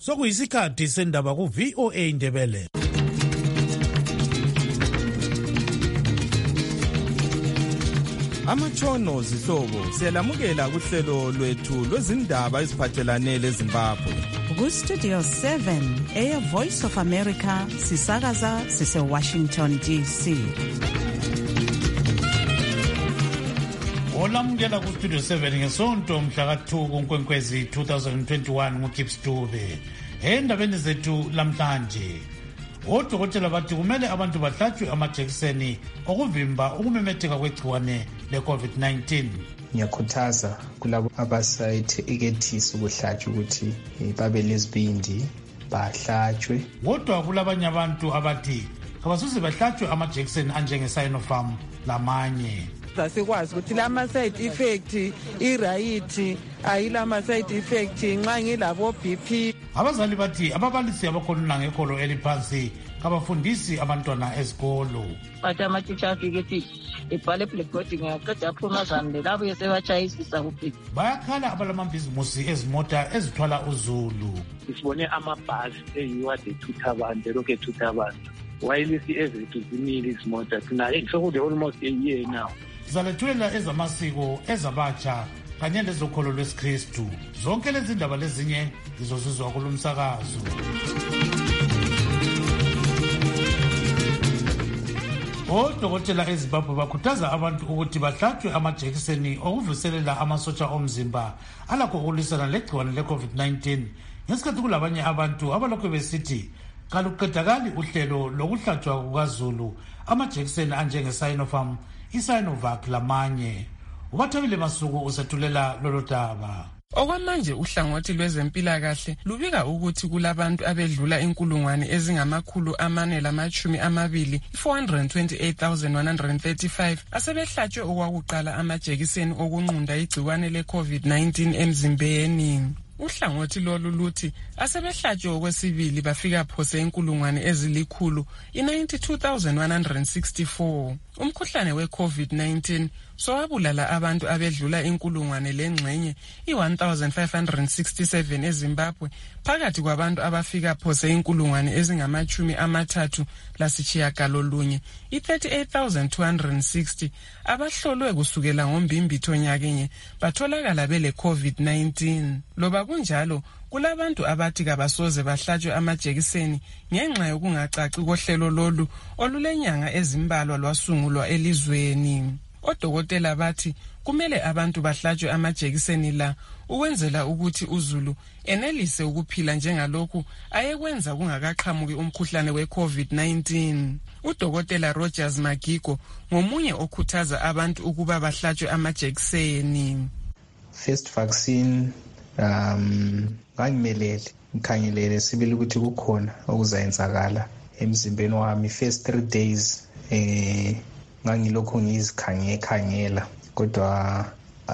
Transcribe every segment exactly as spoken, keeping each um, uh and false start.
Sokuyisikhathi sendaba ku V O A Ndebele. Amatshono zihlobo siyalamukela kuhlelo lwethu lwezindaba eziphathelane leZimbabwe. Ku Studio seven, Air Voice of America, sisakaza sise Washington D C. Olamukela ku Studio seven ngesonto mhla ka two kuNkwenkwezi twenty twenty-one nguGibbs Dube. Endabeni zethu lamhlanje, odokotela bathi kumele abantu bahlatshwe amajekiseni okuvimba ukumemetheka kwegciwane le-COVID nineteen. Ngiyakhuthaza kulabo abasayithekethisa ukuhlatshwa ukuthi babe lesibindi bahlatshwe. Kodwa kulabanye abantu abathi kabasuze bahlatshwe amajekiseni anjenge-Sinopharm lamanye. Asikwazi ukuthi lama side effect iright ayilama side effect nxa ngilabo B P. Abazali bathi ababalisi abakhona ngekolo eliphansi kabafundisi abantwana esikolo. Bathi amateacher afike ethi ebhale blackboard ngiyaqeda aphumazane labo yesebachayisisa kuphela. Bayakhala abalamabhizimusi ezimota ezithwala uzulu. Sibone amabhasi eyiwa ethutha abantu elokhu ethutha abantu. Wayilisi ezethu zimile izimota thina sekude almost a year now. Zalethulela ezamasiko ezabatsha kanye lezokholo lwesikristu. Zonke lezi ndaba lezinye zizozizwa kulumsakazo. Odokotela eZimbabwe bakhuthaza abantu ukuthi bahlatshwe amajekiseni okuvuselela amasotsha omzimba alakho ukulwisana legciwane le-COVID nineteen. Ngesikhathi kulabanye abantu abalokhu besithi kaluqedakali uhlelo lokuhlatshwa kukaZulu amajekiseni anjenge-Sinopharm, i-Sinovac lamanye. Ubathabile Masuku usethulela lolo daba. Okwamanje uhlangothi lwezempilakahle lubika ukuthi kulabantu abedlula inkulungwane ezingamakhulu amane lamachumi amabili four hundred twenty-eight thousand one hundred thirty-five asebehlatshwe okwakuqala amajekiseni okunqunda igciwane le-COVID nineteen emzimbeni. Uhlangothi lolu luthi asebehlatshwe okwesibili bafika phose inkulungwane ezilikhulu i-ninety-two thousand one hundred sixty-four. Umkhuhlane we-COVID nineteen sowabulala abantu abedlula inkulungwane lengxenye i-one thousand five hundred sixty-seven eZimbabwe phakathi kwabantu abafika phose inkulungwane ezingamachumi amathathu lasitshiyagalolunye i-thirty-eight thousand two hundred sixty abahlolwe kusukela ngombimbitho nyakenye batholakala bele-COVID nineteen. Loba kunjalo kulabantu abathi kabasoze bahlatshwe amajekiseni ngenxa yokungacaci kohlelo lolu olulenyanga ezimbalwa lwasungulwa elizweni. Odokotela bathi kumele abantu bahlatshwe amajekiseni la ukwenzela ukuthi uZulu enelise ukuphila njengalokhu ayekwenza kungakaqhamuki umkhuhlane we-COVID nineteen. Udokotela Rogers Magigo ngomunye okhuthaza abantu ukuba bahlatshwe amajekiseni. First vaccine um ngangimelele ngikhangelele sibili ukuthi kukhona okuzayenzakala emzimbeni wami. First three days eh ngangilokho ngizikhangela khangela kodwa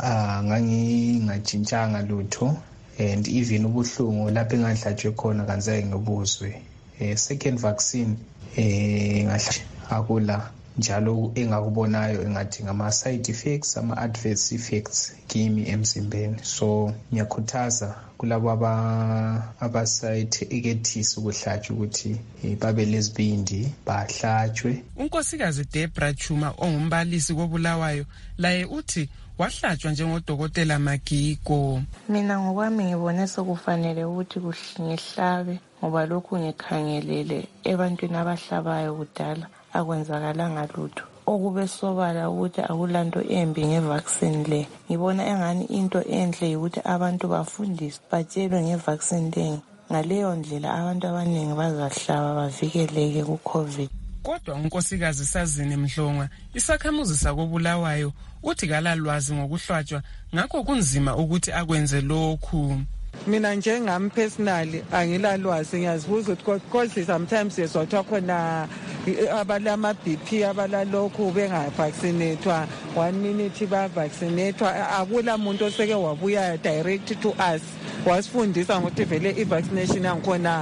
ngangingajintshanga lutho and even ubuhlungu lapho engahlatshwe khona kanzeke ngibuzwe. Second vaccine eh ngahlatshwa akula njalo engakubonayo engathi ngama side effects ama adverse effects kimi emzimbeni. So ngiyakhuthaza kulabo aba abasayithekethisa ukuhlatshwa ukuthi babe lesibindi bahlatshwe. Unkosikazi Debra Chuma ongumbalisi koBulawayo laye uthi wahlatshwa njengodokotela Magigo. Mina ngokwami ngibone sokufanele ukuthi ngihlabe ngoba lokhu ngikhangelele ebantwini abahlabayo kudala akwenzakalanga lutho. Okube sobala ukuthi akulanto embi ngevaccine le. Ngibona engani into enhle ukuthi abantu bafundiswe batshelwe ngevaccine le. Ngaleyo ndlela abantu abaningi bazahlaba bavikeleke ku-COVID. Kodwa unkosikazi Sazini Mhlonga isakhamuzi sakoBulawayo uthi kalalwazi ngokuhlwatshwa ngakho kunzima ukuthi akwenze lokhu. Mina njengami personally angilalwazi ngiyazibuza ukuthi because sometimes sesotha khona abalama B P abalalokhu bengavaccinatwa one minute ba vaccinatwa akula muntu oseke wabuya direct to us wasifundisa ngokuthi vele i vaccination angikhona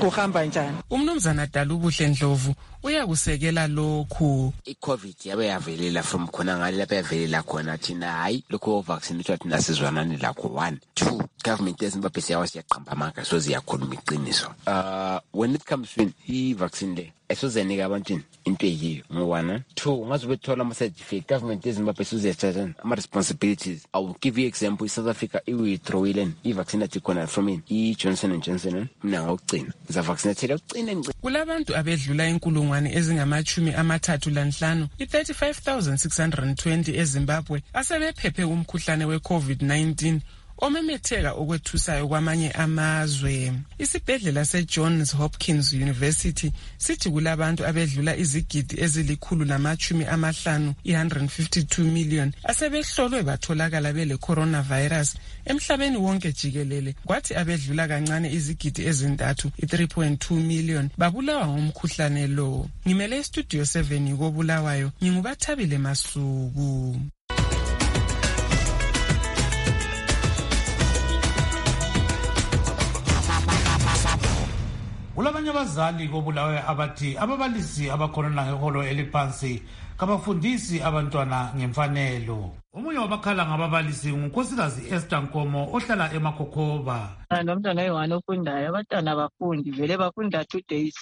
kuhamba njani. Umnumzana Dalubuhle Ndlovu uyakusekela lokhu. I-COVID yabe yavelela from khona ngale lapha yavelela khona thina hayi lokho vaccinate thina sizwanani lakho. One, two, government eZimbabwe siyawa siyaqamba amanga so ziyakhuluma iqiniso. Uh when it comes to i-vaccine le esozenika abantwini into eyiyo ngo-one. Two, ungaze bethola ama-certificate government eZimbabwe sizezithatha ama-responsibilities. I will give you example, i-South Africa iwithdrawile i-vaccine athi khona from in i-Johnson and Johnson mina ngawugcina ngizavaccinatela ugcine ngci. Kulabantu abedlula inkulungwane ezingamachumi amathathu lanhlanu i-thirty-five thousand six hundred twenty eZimbabwe asebephephe umkhuhlane we-COVID nineteen omemetheka okwethusayo kwamanye amazwe. Isibhedlela seJohns Hopkins University sithi kulabantu abedlula izigidi ezilikhulu namachumi amahlanu one hundred fifty-two million asebehlolwe batholakala bele coronavirus emhlabeni wonke jikelele, kwathi abedlula kancane izigidi ezintathu three point two million babulawa ngumkhuhlane lo. Ngimele Studio seven kobulawayo, ngingubathabile Masuku. Kulabanye abazali kobulawayo abathi ababalisi abakhona ngeholo eliphansi kabafundisi abantwana ngemfanelo. Omunye wabakhala ngababalisi ngunkosikazi Esther Nkomo ohlala eMakhokhoba. Nomntwana oyi-one ofundayo, abantwana abafundi vele bafunda two days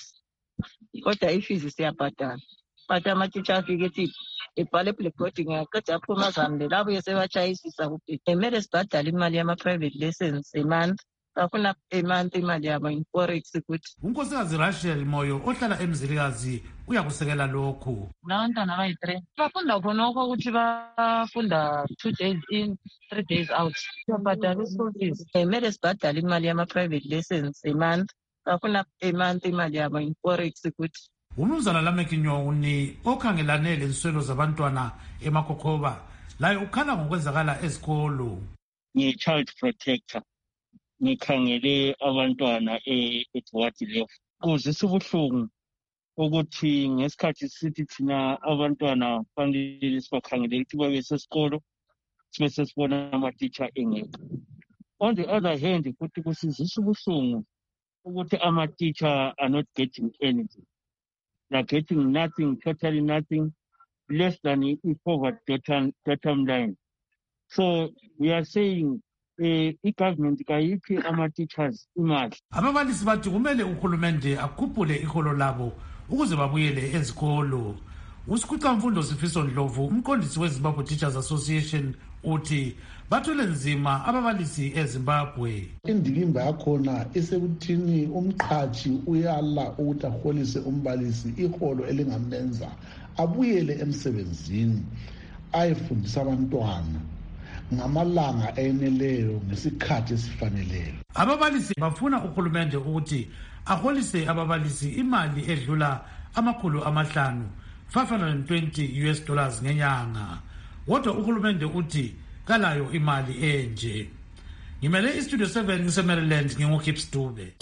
kodwa ifizi siyabhadala. But ama-teacher afike ethi ebhale blackboard ngiyaqeda aphuma azambe labo sebachayisisa kuphela. Kumele sibhadale imali yama-private lessons a month. Afuna emanti imali yabo in-forex ukuthi. Unkosikazi Rachel Moyo ohlala eMzilikazi uyakusekela lokhu. Labantwana abayi-three bafunda khonokho ukuthi bafunda two days in, three days out. Siyabhadala i-school fees. Kumele sibhadale imali yama-private lessons a month. Afuna emanti imali yabo in-forex ukuthi. Umnumzana Lameki Nyoni okhangelane lenswelo zabantwana eMakhokhoba laye ukhala ngokwenzakala esikolo. Ngi-child protector. Ngikhangele abantwana e-Edward level. Kuzisa ubuhlungu ukuthi ngesikhathi sithi thina abantwana fanele sibakhangele ukuthi babe sesikolo sibe sesibona ama-teacher engekho. On the other hand, futhi kusizisa ubuhlungu ukuthi ama-teacher are not getting anything. They're getting nothing, totally nothing, less than i-poverty bottom line. So we are saying eh i-government kayiphi ama-teachers imali. Ababalisi bathi kumele uhulumende akhuphule iholo labo ukuze babuyele ezikolo. Usikhutha Mfundo Sifiso Ndlovu, umqondisi weZimbabwe Teachers Association, uthi bathole nzima ababalisi eZimbabwe. Indikimba yakhona esekuthini umqhashi uyala ukuthi aholise umbalisi iholo elingamenza abuyele emsebenzini ayefundisa abantwana ngamalanga eneleyo ngesikhathi esifaneleyo. Ababalisi bafuna uhulumende ukuthi aholise ababalisi imali edlula amakhulu amahlanu five hundred twenty US dollars ngenyanga. Kodwa uhulumende uthi kalayo imali enje. Ngimele iStudio seven ngiseMaryland, nginguKips Dube.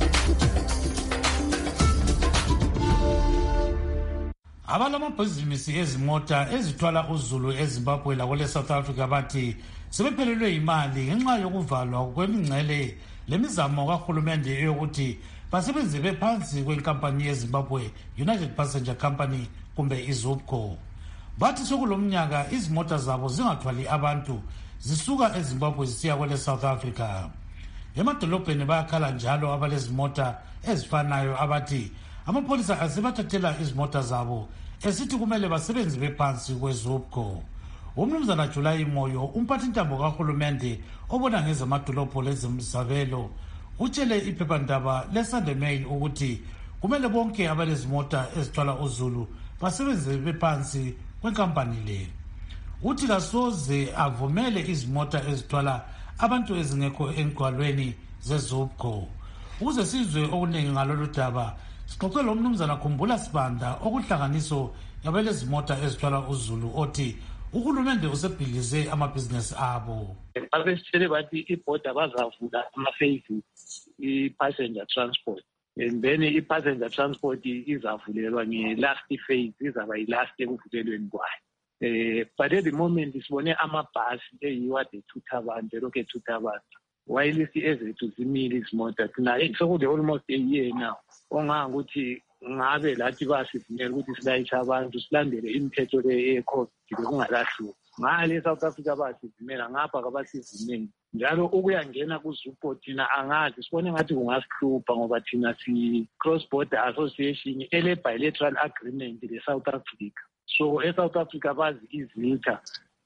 Abalamabhizinisi ezimota ezithwala uzulu eZimbabwe lakwele South Africa bathi sebephelelwe imali ngenxa yokuvalwa kwemingcele lemizamo kahulumende yokuthi basebenze bephansi kwenkampani yeZimbabwe United Passenger Company kumbe iZubco. Bathi sokulomnyaka izimota zabo zingathwali abantu zisuka eZimbabwe zisiya kwele South Africa. Emadolobheni bayakhala njalo abalezimota ezifanayo abathi amapholisa asebathathela izimota zabo esithi kumele basebenze bephansi kweZubco. Umnumzana July Moyo, umphathintambo kahulumende obona ngezamadolobho lezimzabelo, utshele iphephandaba leSunday Mail ukuthi kumele bonke abalezimota ezithwala uzulu basebenze bephansi kwenkampani le. Uthi kasoze avumele izimota ezithwala abantu ezingekho engqalweni zeZubco. Ukuze sizwe okuningi ngalolu daba, sixoxe lo mnumzana Khumbula Sibanda okuhlanganiso yabelezimota ezithwala uzulu othi uhulumende usebhilize amabhizinesi abo. Abesitshele bathi ibhoda bazavula ama-phases i-passenger transport, and then i-passenger transport izavulelwa nge-last phase, izaba yi-last ekuvulelweni kwayo. Eh, but at the moment sibone amabhasi eyiwa de thutha abantu lokhu ethutha abantu. while ezethu zimile izimota thina sekule almost a year now onganga ukuthi ngabe lathi basivumela ukuthi silayisha abantu silandele imithetho le e-COVID kungalahluki ngale South Africa basivumela ngapha kabasivumeli njalo ukuyangena kuZUPO thina angazi sibone ngathi kungasihlupha ngoba thina si cross border association ele bilateral agreement le South Africa so e-South Africa bazi izitha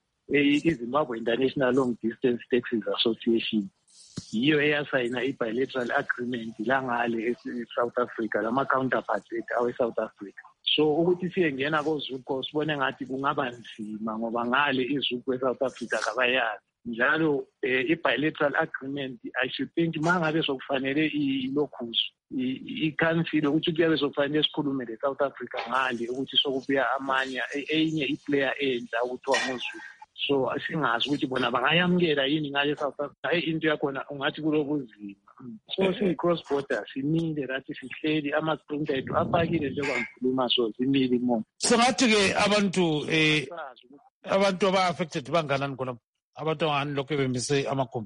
iZimbabwe International Long Distance Taxis Association yiyo eyasayina i-bilateral agreement la ngale e-South Africa lama counterparts ethu awe-South Africa so ukuthi siyengena koZUPO sibone ngathi kungaba nzima ngoba ngale iZUPO e-South Africa kabayazi njalo i-bilateral agreement I should think mangabe sokufanele ilokhuzo i-council ukuthi kuyabe sokufanele sikhulume le-South Africa ngale ukuthi sokubuya amanye enye i-player entsha ukuthiwa ngoZUPO so asingazi ukuthi bona bangayamukela yini ngale South Africa hayi into yakhona ungathi kulobuzima so si-cross border simile rathi sihleli ama-sprinter ethu apakile njengoba ngikhuluma so simile mo sengathi-ke abantu eh abantu aba-affected banganani khona abantu angani lokhu bemise amagumbi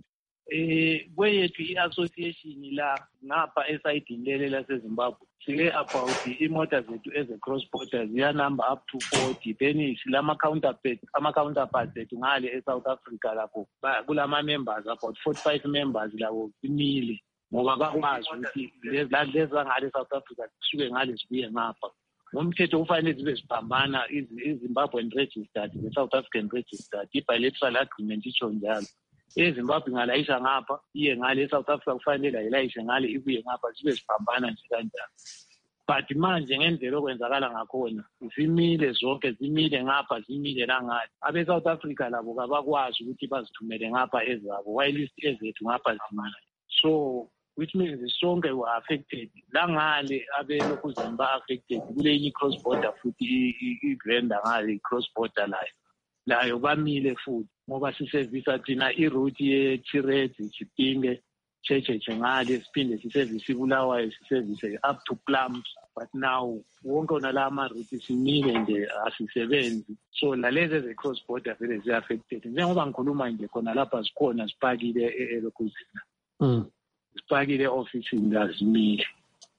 eh kweyethu i-association la ngapha esayidini lele laseZimbabwe sile about imota zethu eze-cross border ziyanumber up to forty then silama-counterpart ama-counterparts ethu ngale e-South Africa lapho kulama-members about forty-five members labo simile ngoba bakwazi ukuthi lezangale e-South Africa kusuke ngale zibuye ngapha ngomthetho kufanele zibe ziphambana i-Zimbabwean registered ne-South African registered i-bilateral agreement itsho njalo eZimbabwe ngalayisha ngapha iye ngale eSouth Africa kufanele ayilayishe ngale ibuye ngapha zibe ziphambana nje kanjalo but manje ngendlela okwenzakala ngakhona zimile zonke zimile ngapha zimile la ngale abe-South Africa labo kabakwazi ukuthi bazithumele ngapha ezabo while ezethu ngapha zimile so which means sonke were affected la ngale abelokhu ba-affected kule enye i-cross border futhi i-vendor ngale i-cross border layo layo bamile futhi ngoba sisevisa thina iroute ye-Chirezi Chipinge Checheche ngale siphinde sisevise iBulawayo sisevise up to Plums but now wonke ona la ama-route simile nje asisebenzi so lalezi eze-cross border vele zi-affected njengoba ngikhuluma nje khona lapha zikhona zipakile eLokuzina mm. zipakile e-ofisini lazimile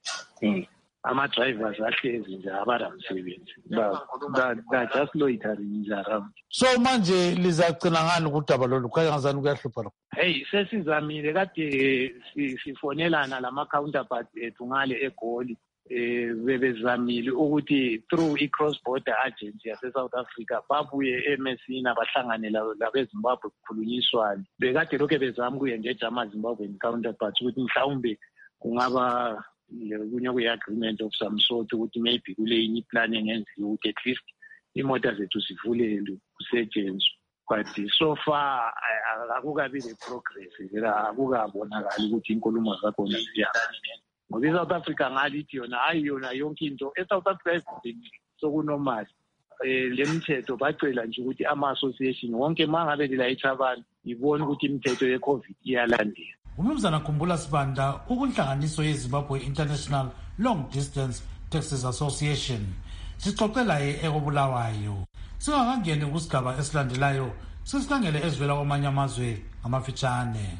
mm. ama-drivers ahlezi nje abaramsebenzi ba-just loitering nje around so manje lizacina ngani ukudaba lolu kangazani kuyahlupha lo hey sesizamile kade sifonelana lama-counterpart ethu ngale eGoli eh bebezamile ukuthi through i-cross border agency yase-South Africa babuye eMessina bahlangane labeZimbabwe kukhulunyiswane bekade lokhu bezama kuye ngejama Zimbabwean counterparts ukuthi mhlawumbe kungaba kunye kwi-agreement of some sort ukuthi maybe kule inye plan engenziwa ukuthi at least imota zethu zivulelwe kusetshenzwe but so far akukabi le-progress vela akukabonakali ukuthi inkulumo zakhona ziyahani ngoba i-South Africa ngalithi yona hayi yona yonke into e-South Africa ezidini sokunormal um le mithetho bacela nje ukuthi ama-association wonke ma ngabe lilayitha abantu ibone ukuthi imithetho ye-COVID iyalandela. Umnumzana Khumbula Sibanda ukunhlanganiso yeZimbabwe International Long Distance Taxis Association sixoxela eKobulawayo. Singakangeni kusigaba esilandelayo sesikhangele ezivela kwamanye amazwe ngamafitshane.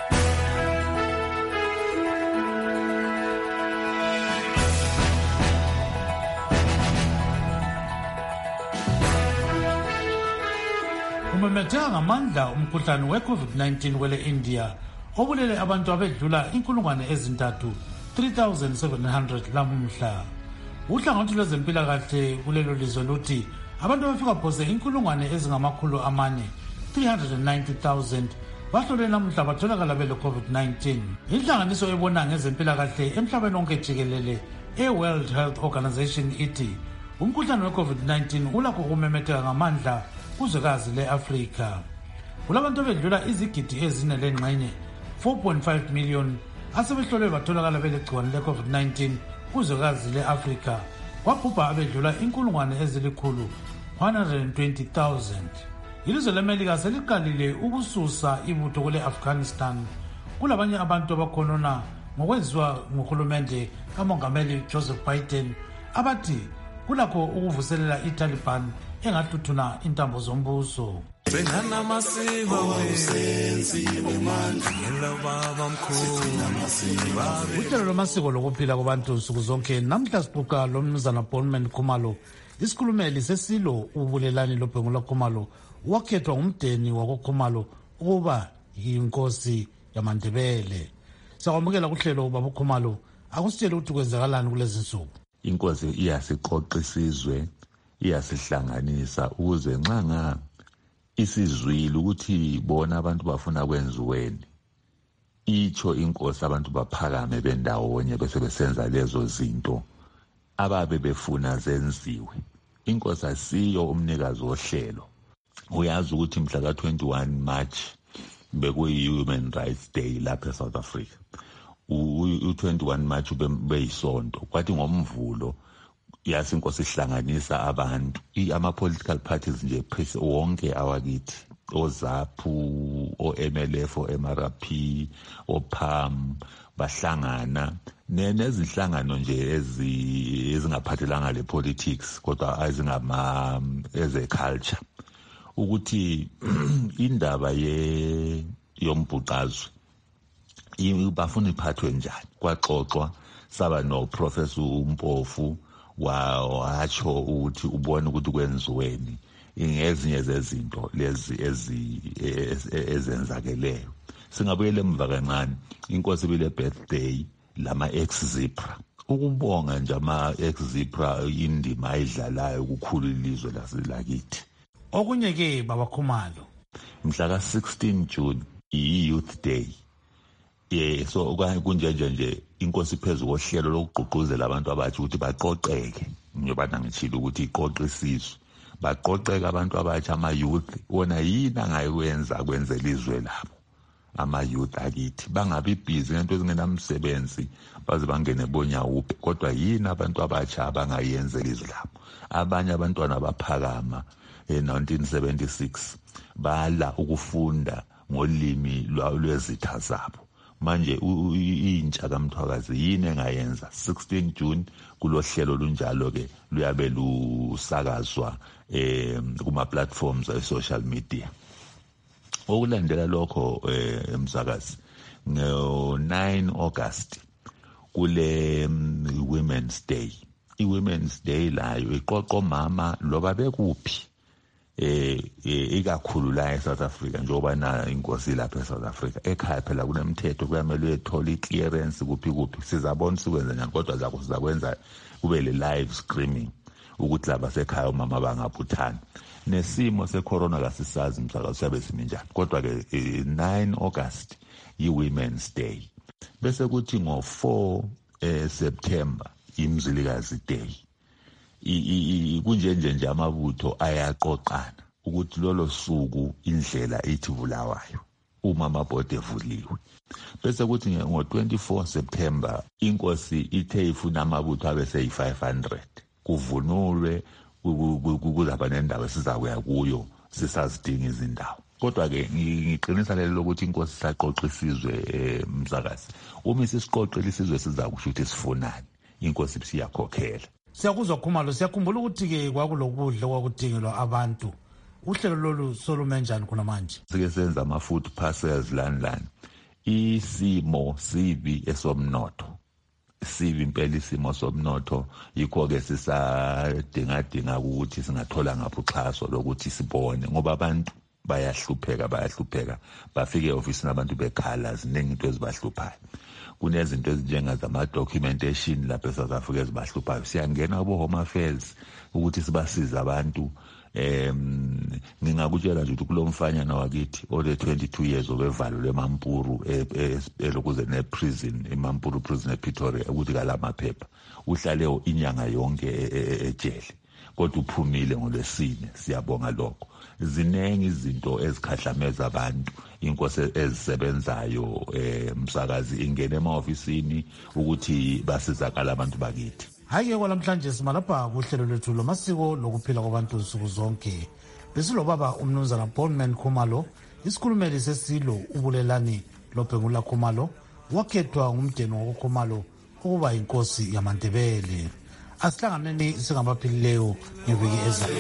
Umemetheka ngamandla umkhuhlane we-COVID nineteen kwele India obulele abantu abedlula inkulungwane ezintathu three thousand seven hundred lamhla. Uhlangothi lwezempilakahle kulelo lizwe luthi abantu abafika phose inkulungwane ezingamakhulu amane three hundred ninety thousand bahlole namhla batholakala bele COVID nineteen. Inhlanganiso ebona ngezempilakahle emhlabeni wonke jikelele e-World Health Organization ithi umkhuhlane we-COVID nineteen ulakho ukumemetheka ngamandla kuzwekazi le-Afrika. Kulabantu bedlula izigidi ezine lengxenye four point five million asebehlolwe batholakala belegciwane le-COVID nineteen kuzwekazi le-Afrika, kwabhubha abedlula inkulungwane ezilikhulu one hundred twenty thousand. Ilizwe le-Amerika seliqalile ukususa ibutho kule-Afghanistan kulabanye abantu abakhonona ngokwenziwa nguhulumende kamongameli Joseph Biden abathi kulakho ukuvuselela i-Taliban engathuthuna intambo zombuso. Senana masiko senziwe manje baba mkhulu. Uhlelo lwamasiko lokuphila kwabantu nsuku zonke namhla siquka lo mnumzana Bonman Khumalo, isikhulumeli sesilo ubulelani lobhengula Khumalo, wakhethwa ngumdeni wakoKhumalo ukuba yinkosi yamaNdebele. Sakwamukela kuhlelo ubaba Khumalo, akusitshele ukuthi kwenzakalani kulezi nsuku. Inkosi iyasiqoqa isizwe, iyasihlanganisa ukuze nxa nga isizwile ukuthi bona abantu bafuna kwenziweni, itsho inkosi abantu baphakame bendawonye bese besenza lezo zinto ababe befuna zenziwe. Inkosi asiyo umnikazi wohlelo. Uyazi ukuthi mhla ka twenty-one March bekuyi Human Rights Day lapha eSouth Africa. U twenty-one March beyisonto, kwathi ngomvulo yasi inkosi ihlanganisa abantu, ama political parties nje phese wonke awakithi, oZAPU, o-M L F, o-M R P, o-P A M, bahlangana nezinhlangano nje ezingaphathelanga le politics kodwa ezingama eze culture, ukuthi indaba ye yombhuqazwe bafuna iphathwe njani. Kwaxoxwa saba no Professor uMpofu watsho ukuthi ubone ukuthi kwenziweni ngezinye zezinto lezi ezenzakeleyo. Singabuyela emva kancane, inkosi bile birthday lama ex-Zipra, ukubonga nje ama ex-Zipra indima ayidlalayo ukukhulu ilizwe lakithi. Okunye ke baba Khumalo, mhla ka sixteen June i-Youth Day. Yeah, so kunjenje nje inkosi phezulu kohlelo lokugqugquzela abantu abathi ukuthi baqoqeke, njengoba ngitshilo ukuthi iqoqe isizwe, baqoqeke abantu abathi ama youth, wona yini angayikwenza kwenzela izwe labo. Ama youth akithi bangabi busy ngento ezingenamsebenzi baze bangene bonyawuphe, kodwa yini abantu abatsha abangayenzela izwe labo. Abanye abantwana baphakama e nineteen seventy-six bala ukufunda ngolimi lwezitha zabo. Manje intsha kaMthwakazi yini engayenza? sixteen June kulohlelo lunjalo ke luyabe lusakazwa eh kuma platforms e social media. Okulandela lokho eh emsakazi ngo nine August kule Women's Day. I-Women's Day layo iqoqo mama loba bekuphi eh ikakhulu la eSouth Africa, njengoba na inkosi lapha eSouth Africa ekhaya phela kunemthetho kuyamele uyethola i-clearance kuphi kuphi. Sizabona sikwenza njani, kodwa zakho sizakwenza kube le live streaming ukuthi laba sekhaya umama bangabuthani. Nesimo secorona kasisazi msakazi siyabe simi njani, kodwa ke nine August yi-Women's Day. Bese kuthi ngo four September imzilikazi day. Kunjenje nje amabutho ayaqoqana ukuthi lolo suku indlela ethi Bulawayo uma amabhodi evuliwe. Bese kuthi ngo twenty-four September inkosi ithe ifuna amabutho abe seyi five hundred kuvunulwe kuzaba nendawo esizakuya kuyo sisazidinga izindawo. Kodwa ke ngiqinisa lelo lokuthi inkosi saqoqa isizwe emsakazi. Uma isisiqoqela isizwe sizakusho ukuthi sifunani, inkosi siyakhokhela. Siyakuzwa Khumalo, siyakhumbula ukuthi ke kwakulokudla kwakudingelwa abantu. Uhlelo lolu solume njani kuna manje? Sike senza ama food parcels lani lani. Isimo sibi esomnotho. Sibi impela isimo somnotho, yikho ke sisadinga dinga ukuthi singathola ngapha uxhaso lokuthi sibone, ngoba abantu bayahlupheka bayahlupheka bafike e-office nabantu bekhala ziningi into ezibahluphayo. Kunezinto ezinjengazama documentation lapha eSouth Africa ezibahluphayo. Siyangena kubo Home Affairs ukuthi sibasize abantu. Em ngingakutshela nje ukuthi kulomfanyana wakithi ole twenty-two years obevalo leMampuru elokuze ne prison eMampuru prison ePretoria ukuthi kalamaphepha uhlale inyanga yonke ejele, kodwa uphumile ngolwesine. Siyabonga lokho. Zinengi izinto ezikhahlameza abantu. Inkosi ezisebenzayo emsakazi ingene ema-ofisini ukuthi basizakala abantu bakithi. Hayi kwalamhlanje simalapha kuhlelo lwethu lomasiko lokuphila kwabantu nsuku zonke. Besilobaba umnumzana Bonman Khumalo, isikhulumeli sesilo ubulelani lobhengula Khumalo, wakhethwa ngumdeni wakoKhumalo ukuba inkosi yamaNdebele. asihlanganeni singabaphilileyo ngeviki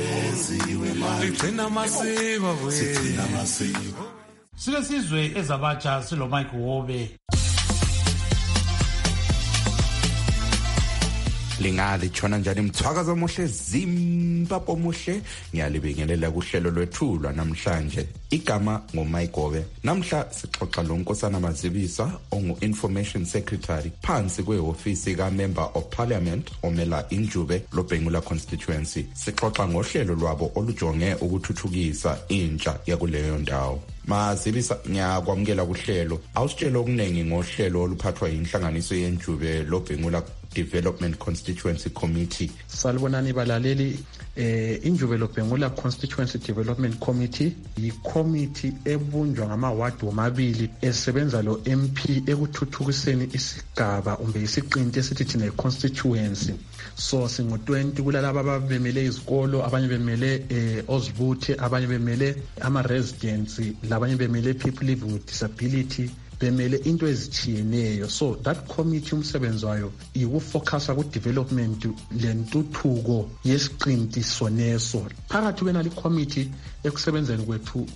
ezayo. Silesizwe ezabatsha silo Mike Wobe. Lingali chona njani mthwakaza omuhle Zimbabwe omuhle ngiyalibingelela kuhlelo lwethu lwanamhlanje igama ngoMayigobe. Namhla sixoxa lo Nkosana Mazibisa ongu Information Secretary phansi kweofisi ka Member of Parliament omela Injube loBhengula constituency. Sixoxa ngohlelo lwabo olujonge ukuthuthukisa intsha yakuleyo ndawo. Mazibisa ngiyakwamukela kuhlelo. Awusitshela okunengi ngohlelo oluphathwa inhlanganiso yeNjube loBhengula Development Constituency Committee. Salibonani balaleli, eh Injube loBhengula Constituency Development Committee yi-committee ebunjwa ngama-ward womabili esebenza lo M P ekuthuthukiseni isigaba umbe isiqinti esithi thina constituency. So singo twenty kulalaba ababemele izikolo, abanye bemele eh ozibuthe, abanye bemele ama-residents, labanye bemele people living with disability, bemele into ezithiyeneyo. So that committee umsebenzi wayo ikufocusa ku development lentuthuko yesiqinti soneso. Phakathi kwenali committee ekusebenzeni kwethu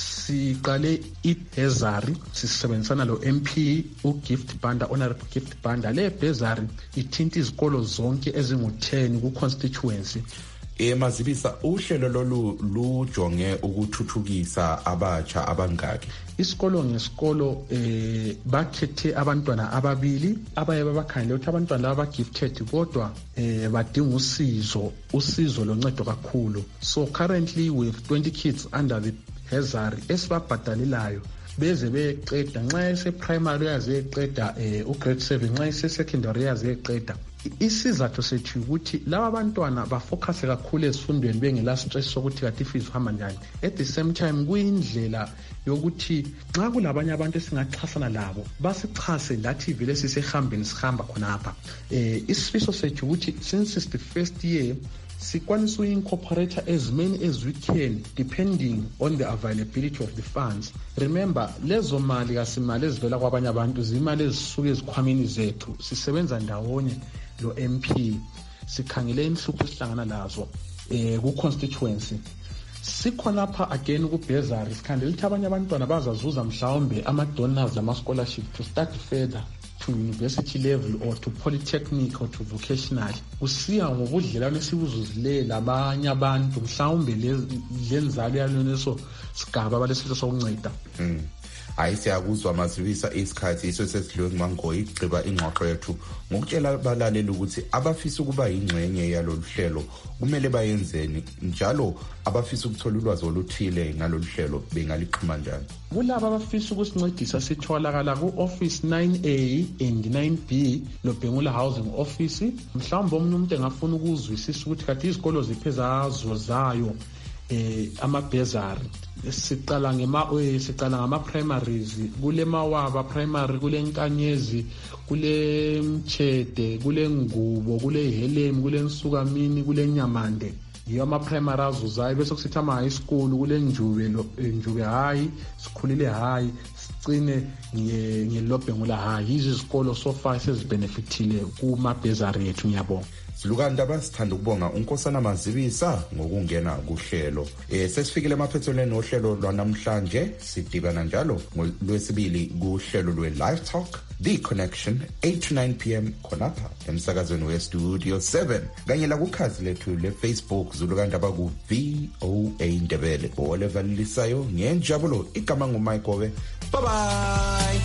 siqale ibhezari sisebenzisana lo M P uGift Banda, Honorable Gift Banda. Le bhezari ithinta izikolo zonke ezingu ten ku constituency. Emazibisa uhlelo lolu lujonge ukuthuthukisa abatsha abangaki. Isikolo ngesikolo eh bakhethe abantwana ababili abaye babakhangela ukuthi abantwana laba gifted kodwa eh badinga usizo usizo loncedo kakhulu. So currently with twenty kids under the Hezari esibabhadalelayo beze beqeda nxa ese primary yaze eqeda eh u grade seven, nxa ese secondary yaze eqeda. Isizathu sethu ukuthi laba bantwana bafocus kakhulu esifundweni bengela stress sokuthi kathi ifizo hamba njani. At the same time kuyindlela yokuthi nxa kulabanye abantu esingaxhasana labo basichase lathi vele sisehambeni sihamba khonapha. Eh isifiso sethu ukuthi since it's the first year sikwanisa uincorporate as many as we can depending on the availability of the funds. Remember lezo mali kasimali ezivela kwabanye abantu zimali ezisuke ezikhwameni zethu, sisebenza ndawonye lo M P sikhangele inhlupho sihlangana lazo eh ku constituency. Sikhona lapha again ku Bhezari sikhandela ukuthi abanye abantwana bazazuza mhlawumbe ama donors lama scholarship to start further to university level or to polytechnic or to vocational. Kusiya ngobudlelwane esibuzuzilela abanye abantu mhlawumbe lenzalo yaloneso sigaba balesifo sokunceda. Mm. Hayi siyakuzwa Mazibisa isikhathi iso sesidliwe nguMangoyi igqiba ingxoxo yethu ngokutshela abalaleli ukuthi abafisa ukuba ingxenye yalolu hlelo kumele bayenzeni, njalo abafisa ukuthola ulwazi oluthile ngalolu hlelo bengalixhuma njani. Kulabo abafisa ukusincedisa sitholakala ku office nine A and nine B loBhengula Housing Office. Mhlawumbe omunye umuntu engafuna ukuzwisisa ukuthi kathi izikolo ziphezazo zayo eh amabhezari siqala ngema siqala ngama primaries kule Mawaba primary, kule Nkanyezi, kule Mchede, kule Ngubo, kule Helem, kule Nsukamini, kule Nyamande. Yiyo ama primary azuzayo bese kusithi ama high school kule Njube lo Njube high, sikhulile high, sicine ngeLobhengula high. Izikolo so far sezibenefitile kuma bhezari yethu ngiyabonga. Silukandaba sithanda ukubonga uNkosana Mazibisa ngokungena kuhlelo. Eh sesifikile emaphethelweni nohlelo lwanamhlanje, sidibana njalo ngolwesibili kuhlelo lwe Live Talk The Connection eight to nine p m khonapha emsakazweni we Studio seven kanye la kukhazi lethu le Facebook Zulukandaba ku V O A Ndebele. Olevalisayo ngenjabulo igama ngoMayigobe. Bye bye.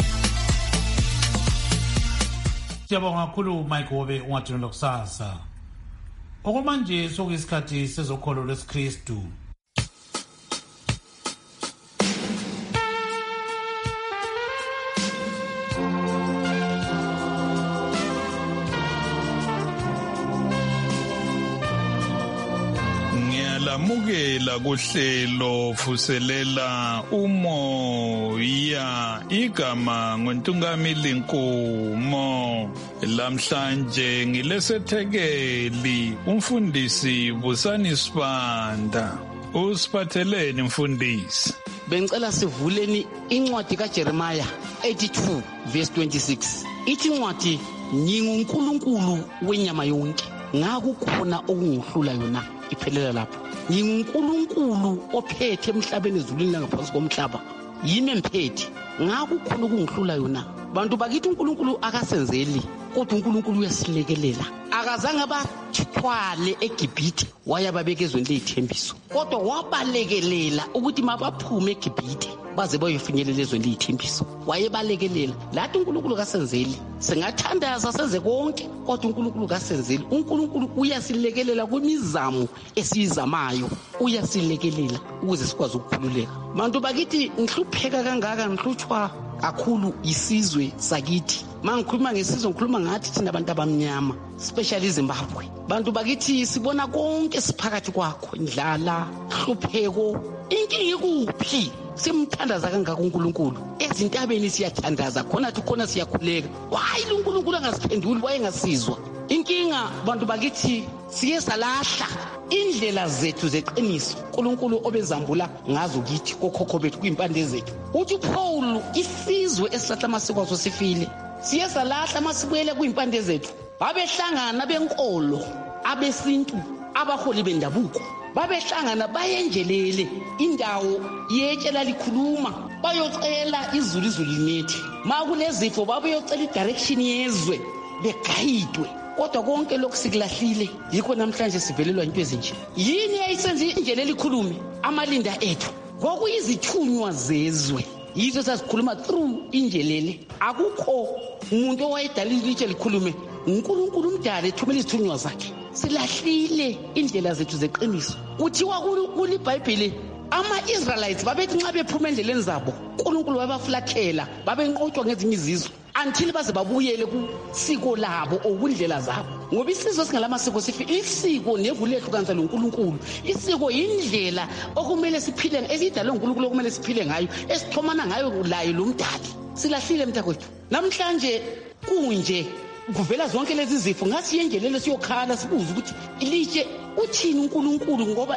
Siyabonga kakhulu Mayigobe ungathini lokusasa. Okwamanje sokuyisikhathi sezokholo lwesikristu. Ngiyalamukela kuhlelo fuselela umoya igama ngoNtungamili Nkomo. Lamhlanje ngilesethekeli umfundisi Busani Sibanda. Usiphatheleni mfundisi? Bengicela sivuleni incwadi kaJeremiah eighty-two verse twenty-six. Ithi incwadi nginguNkulunkulu wenyama yonke. ngakukhona okungihlula yona iphelela lapho. NginguNkulunkulu ophethe emhlabeni ezulwini langaphansi komhlaba. Yimi emphethe. Ngakukhona okungihlula yona. Bantu bakithi uNkulunkulu akasenzeli, kodwa uNkulunkulu uyasilekelela. Akazange bathwale eGibhithe wayababeka ezweni lezithembiso, kodwa wabalekelela ukuthi mabaphume eGibhithe baze bayofinyelela ezweni lezithembiso. Wayebalekelela. Lathi uNkulunkulu kasenzeli. Singathandaza senze konke, kodwa uNkulunkulu kasenzeli. uNkulunkulu uyasilekelela kwimizamo esiyizamayo, uyasilekelela ukuze sikwazi ukukhululeka. Bantu bakithi ngihlupheka kangaka, ngihlutshwa kakhulu isizwe sakithi. Mangikhuluma ngesizwe ngikhuluma ngathi thina abantu abamnyama, especially eZimbabwe. Bantu bakithi sibona konke siphakathi kwakho, indlala, hlupheko. Inkinga ikuphi? Simthandaza kangaka uNkulunkulu. Ezintabeni siyathandaza, khona thi khona siyakhuleka. Why uNkulunkulu angasiphenduli, wayengasizwa? Inkinga bantu bakithi siye salahla indlela zethu zeqiniso uNkulunkulu obezambula ngazo kithi kokhokho bethu kwimpande zethu. Uthi Paul, isizwe esilahla amasiko aso sifile. Siye salahla amasibuyele kwimpande zethu. Babehlangana benkolo, abesintu, abaholi bendabuko. Babehlangana bayenjelele indawo yetshela likhuluma, bayocela izulu izulu linethi. Makulezifo babeyocela idirection yezwe begayidwe. Kodwa konke lokhu sikulahlile, yikho namhlanje sivelelwa into ezinje. Yini yayisenza indlela elikhulume? Amalinda ethu kwakuyizithunywa zezwe. Yizo sasikhuluma through injelele. Akukho umuntu owayedala ilitshe likhulume. uNkulunkulu umdala ethumela izithunywa zakhe. Silahlile indlela zethu zeqiniso. Kuthiwa kuli iBhayibheli ama-Israelites babethi nxa bephuma endleleni zabo, uNkulunkulu wabaflathela, babenqotshwa ngezinye izizwe until baze babuyele kusiko labo okundlela zabo. Ngoba isizwe singalamasiko sifi, isiko nevu lethu kanza loNkulunkulu. Isiko yindlela okumele siphile, ezidalwe uNkulunkulu okumele siphile ngayo, esithomana ngayo layo lo mdali. Silahlile mntakwethu. Namhlanje kunje kuvela zonke lezi zifo, ngathi yenjelele siyokhala sibuza ukuthi ilitshe uthini uNkulunkulu, ngoba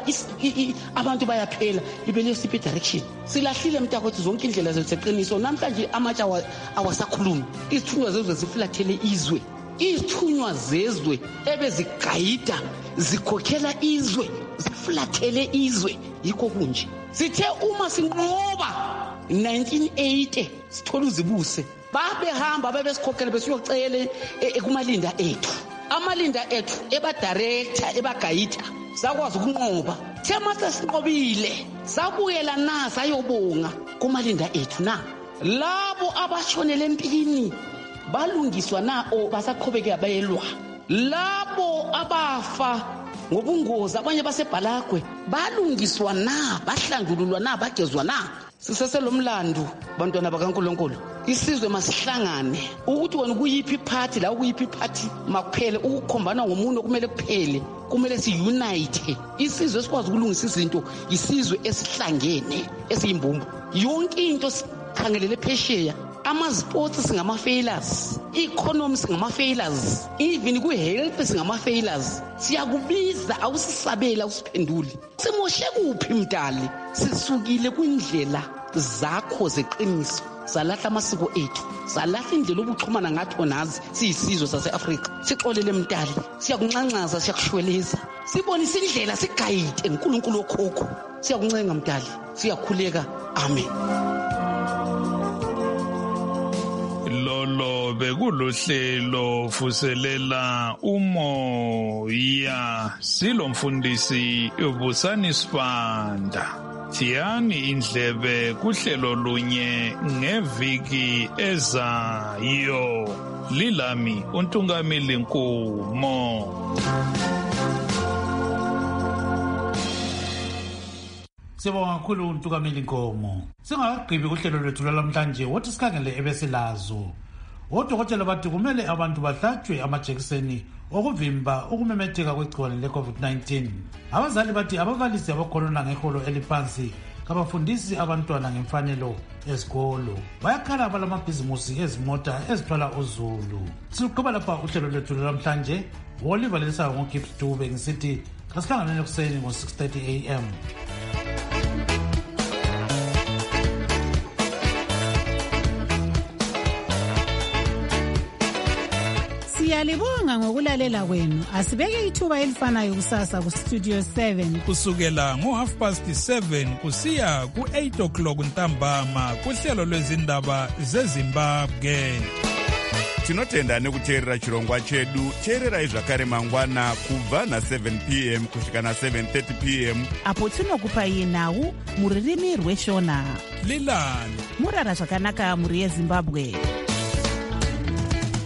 abantu bayaphela libele siphi direction. Silahlile mntakwethu zonke indlela zethu zeqiniso. Namhlanje amatsha awasakhulumi. Izithunywa zezwe ziflathele izwe. Izithunywa zezwe ebezigayida zikhokhela izwe, ziflathele izwe. Yikho kunje sithe uma sinqoba nineteen eighty sithola uzibuse, babehamba babesikhokhela besiyocela ekumalinda ethu. Amalinda ethu eba director ebagayida sakwazi ukunqoba. Thema sesinqobile sabuyela na sayobonga kumalinda ethu na. Labo abashonele empini balungiswa na o basaqhubeka bayelwa. Labo abafa ngobungozi abanye basebhalagwe balungiswa na, bahlandululwa na, bagezwa na. Siseselomlando bantwana bakaNkulunkulu, isizwe masihlangane ukuthi wena kuyiphi party la kuyiphi party makuphele ukukhombana ngomuntu okumele kuphele, kumele siunite. Isizwe esikwazi ukulungisa izinto isizwe esihlangene esiyimbumbu. Yonke into sikhangelele phesheya. Ama-sports singama-failures, i-economy singama-failures, even kwi-health singama-failures. Siyakubiza awusisabela awusiphenduli. Simoshe kuphi mdali? Sisukile kwindlela zakho zeqiniso, salahla amasiko ethu, salahla indlela obuxhumana ngathi nazi siyisizwe sase-Afrika. Sixolele mdali, siyakunxanxaza, siyakushweleza, sibonise indlela, sigayide uNkulunkulu okhokho. Siyakuncenga mdali, siyakhuleka. Amen. Lolo bekuluhlelo fuselela umoya silomfundisi uBusani Sibanda. Thiyani indlebe kuhlelo lunye ngeviki ezayo. Lilami uNtungamili Nkumo. Sibonga kakhulu uNtungamili Nkomo. Singakagqibi kuhlelo lwethu lamhlanje wothi sikhangele ebesilazo. Odokotela bathi kumele abantu bahlatshwe amajekiseni okuvimba ukumemetheka kwegciwane le-COVID nineteen. Abazali bathi ababalisi abakhonona ngeholo eliphansi kabafundisi abantwana ngemfanelo esikolo. Bayakhala abalamabhizimusi ezimota ezithwala uzulu. Siluqhuba lapha uhlelo lwethu lamhlanje. Woliva lelisayo ngoGibbs Dube ngisithi kasikhanganeni ekuseni ngo-six thirty a m Siyalibonga ngokulalela kwenu. Asibeke ithuba elifanayo kusasa ku Studio seven. Kusukela ngo half past seven kusiya ku eight o'clock ntambama kuhlelo lwezindaba zeZimbabwe. Tinotenda nekuteerera chirongwa chedu. Teererai zvakare mangwana kubva na seven p m kusvika na seven thirty p m apo tinokupai nhau muririmi rweshona. Lilani murara zvakanaka muri yeZimbabwe.